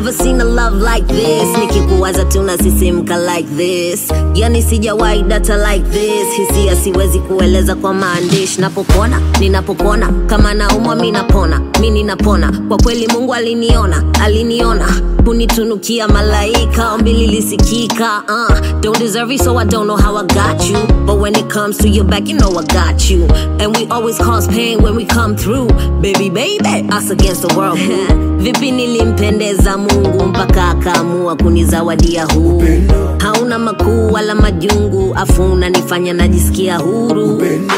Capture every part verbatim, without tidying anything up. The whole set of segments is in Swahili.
never seen a love like this. Nikikuwaza tunasisimka like this. Yani sijawahi data like this. Hisia siwezi kueleza kwa maandishi. Napopona, ninapopona. Kama naumwa mimi napona, mimi ninapona. Kwa kweli Mungu aliniona, aliniona. Kunitunukia malaika, ombi lilisikika. uh, Don't deserve it so I don't know how I got you. But when it comes to your back you know I got you. And we always cause pain when we come through. Baby baby, us against the world. Vipi nilimpendeza Mungu mpaka akaamua kunizawadia huu. Hauna makuu wala majungu, afu unanifanya najisikia huru. Upendo.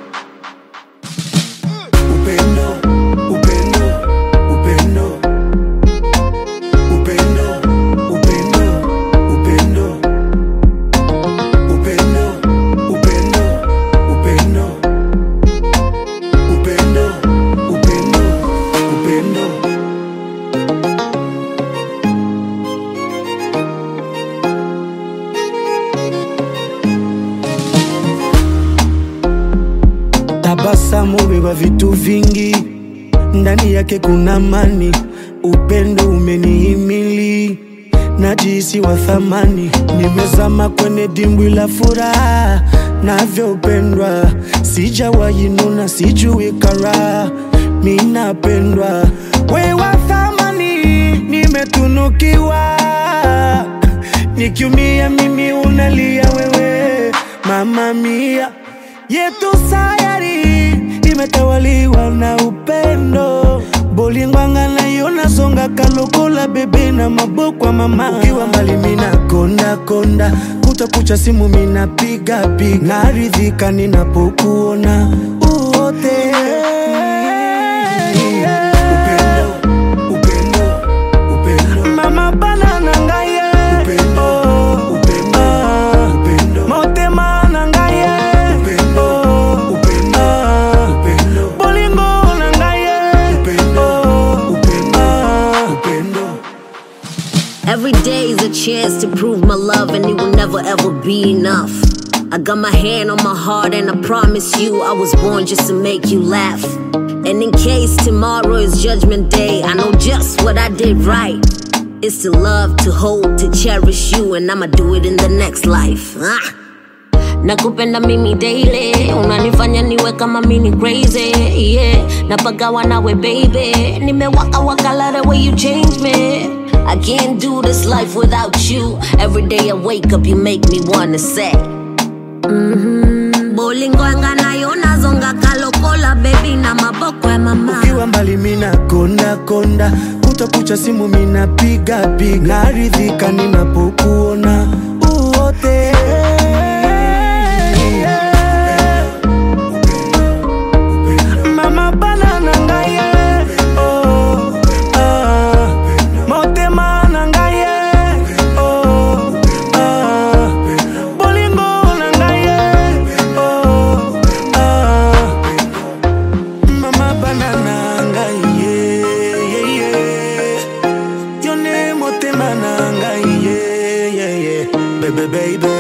Tabasamu beba vitu vingi, ndani yake kuna amani. Upendo umenihimili, najisi wa thamani. Nimezama kwenye dimbwi la furaha, navyopendwa. Sijawahi nuna, sijui kara, mimi napendwa. We wa thamani, nimetunukiwa. Nikiumia mimi unalia wewe, mama mia. Yetu sayari imetawaliwa na upendo. Bolingwanga na yona songa kalokola bebe na maboko mama. Ukiwa mbali mina konda konda, kutakucha simu mina piga piga. Naridhika ninapokuona uote. Every day is a chance to prove my love, and it will never ever be enough. I got my hand on my heart and I promise you I was born just to make you laugh. And in case tomorrow is judgment day, I know just what I did right. It's to love, to hold, to cherish you, and I'ma do it in the next life. ah. Nakupenda mimi daily, unanifanya niwe kama mini crazy, yeah. Napagawa nawe baby, nimewaka waka la the way you change me. I can't do this life without you. Every day I wake up, you make me wanna say mm-hmm. Bolingwanga na yona zonga kalokola baby na maboko ya mama. Ukiwa mbali mina konda konda, kutakucha simu mina piga piga. Naridhika ninapokuona uote. Baby, baby.